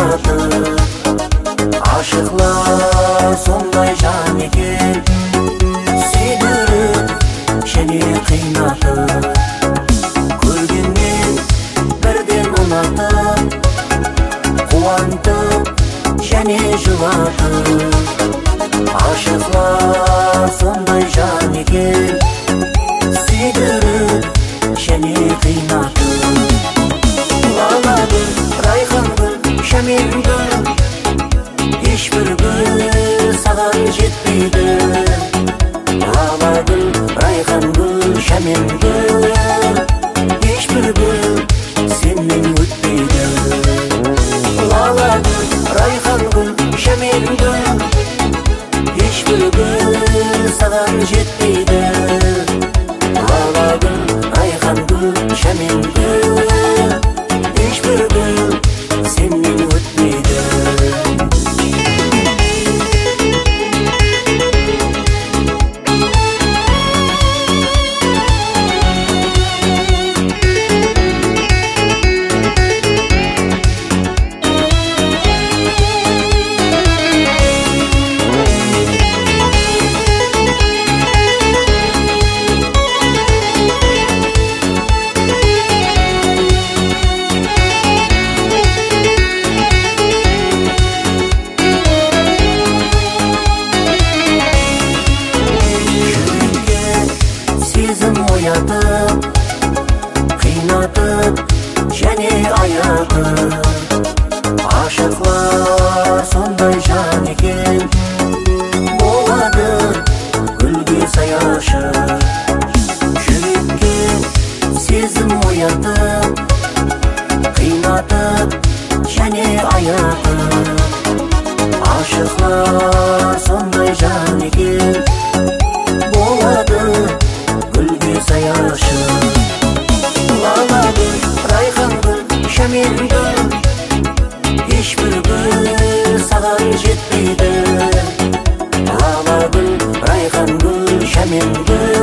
жылатып, ашыклар сондай жан экен, сүйдүрүп және кыйнатып, көргенмен бірден ұнатып, қуантып және жылатып, ашыклар сондай жан екен, сүйдіріп және қиынатып. Лала гүл, райхан гүл, шәмен гүл, ешбір гүл саған жетпейді. Лала гүл, райхан гүл, шәмен гүл, ешбір гүл сенен өтпейді. Лала гүл, райхан гүл, шәмен гүл, ешбір гүл саған жетпейді. Лала гүл, райхан гүл, шәмен гүл, ешбір гүл сенен өтпейді. Оятып, қиынатып, және аятып, ашықлар сондай жан екен, болады гүлге саяшып. Жүрекке сезім оятып, қиынатып, және аятып, ашықлар сондай жан екен, болады саяшып. Лала гүл, райхан гүл, шәмен гүл, ешбір гүл саған жетпейді. Лала гүл, райхан гүл, шәмен гүл,